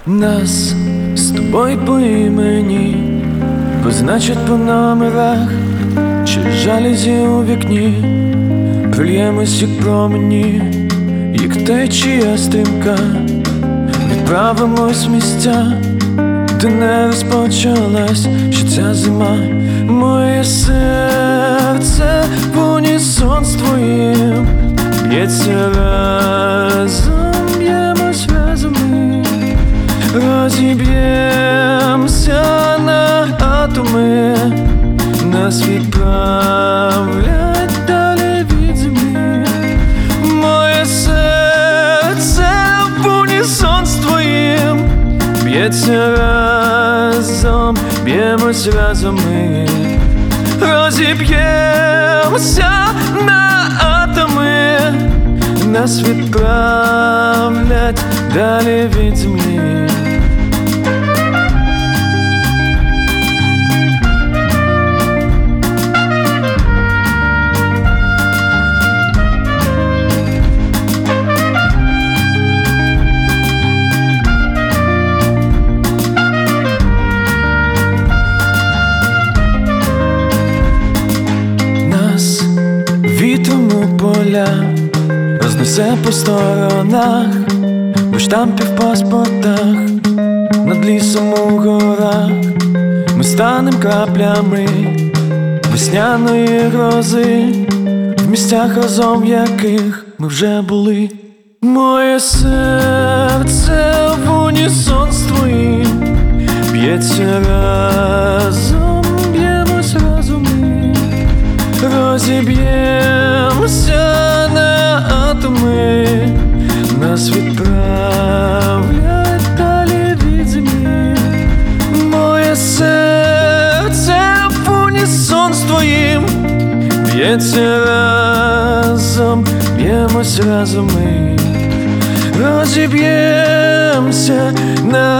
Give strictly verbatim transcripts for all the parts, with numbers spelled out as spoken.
Нас з тобою по імені позначать по номерах, чи жалюзі у вікні прольємось, як промені, як течія стрімка. Відправимось в місця, де не розпочалась ще ця зима. Моє серце в унісон з твоїм б'ється разом, б'ємось разом ми, розіб'ємося на атоми, нас відправлять далі від землі. Моє серце в унісон з твоїм б'ється разом, б'ємось разом ми, розіб'ємося на атоми, нас відправлять далі від землі. Вітром у поля рознесе по сторонах, бо штампів в паспортах, над лісом у горах. Ми станем краплями весняної грози, в місцях, разом в яких ми вже були. Моє серце в унісон з твоїм б'ється разом, б'ємось разом ми, розіб'ємося на атоми, нас відправлять далі від землі. Моє серце в унісон з твоїм б'ється разом, б'ємось разом ми, розіб'ємося на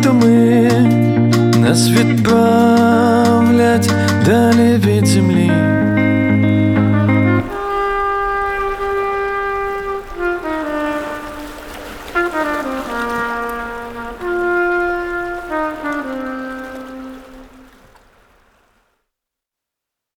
атоми, нас відправлять далі від землі.